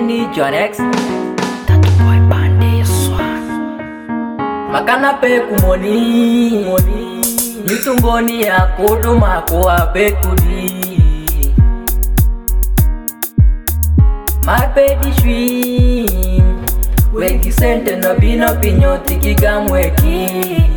Mini John X Tatu boy bande swan Makana pe kumoni Nitungoni ya kuduma kuwa bekudi Mapedi shwi Weki sente no bino pinyoti kigamweki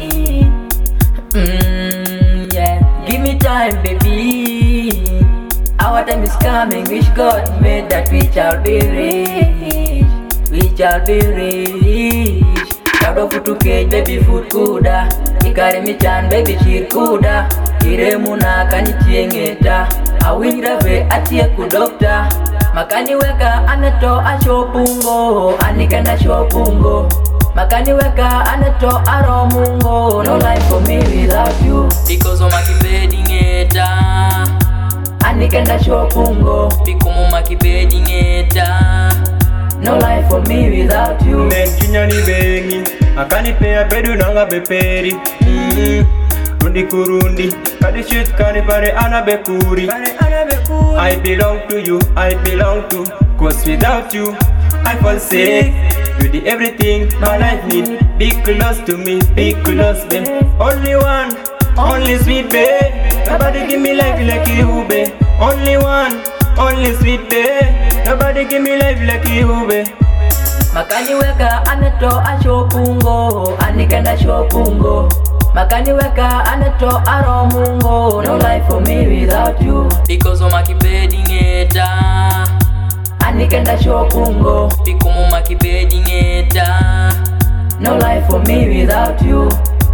yeah. Give me time baby Our time is coming, wish God made that we shall be rich. We shall be rich. Kado futu cage, baby food kuda. Ikari michan, baby shir kuda. Kiremu na kani chiengeta. Awingra ve atie kudokta. Makani weka aneto ashopungo. Anikenda shopungo. Makani weka aneto aromungo. No life for me without you. Because of my kibedingeta. Anikenda shopungo Pikumu makibedi ngeta No life for me without you Menkinya ni bengi Akani pea bedu nanga beperi Rundi kurundi Kadi shit kani pare anabekuri I belong to you, I belong to Cause without you, I fall sick You did everything my life need Be close to me, be close babe Only one, only sweet babe Nobody give me life like you, babe. Only one, only sweet babe. Nobody give me life like you, babe. Makani weka aneto ashopungo Anikenda shopungo Makani weka aneto aromungo No life for me without you Because of makibedi ngeta Anikenda shopungo Pikumu makibedi ngeta No life for me without you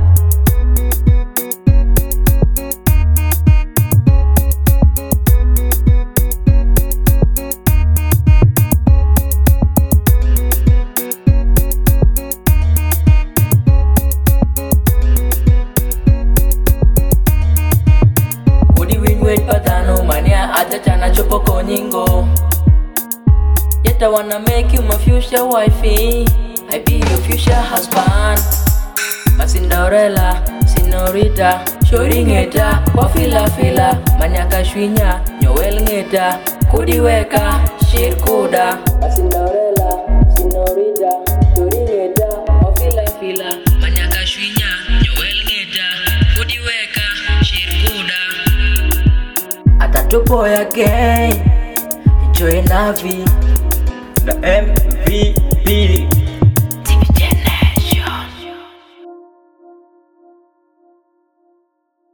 Patano mania aja chana chopo konyingo Yet I wanna make you my future wifey I be your future husband My Cinderella, Senorita Shori ngeta, wafila fila Manyaka shwinya, nyowel ngeta Kudi weka, shir kuda My Cinderella, Senorita Shori ngeta, wafila fila Manyaka shwinya, nyowel ngeta Kudi weka, shir kuda Atatupo ya gang Joy Navi The MVP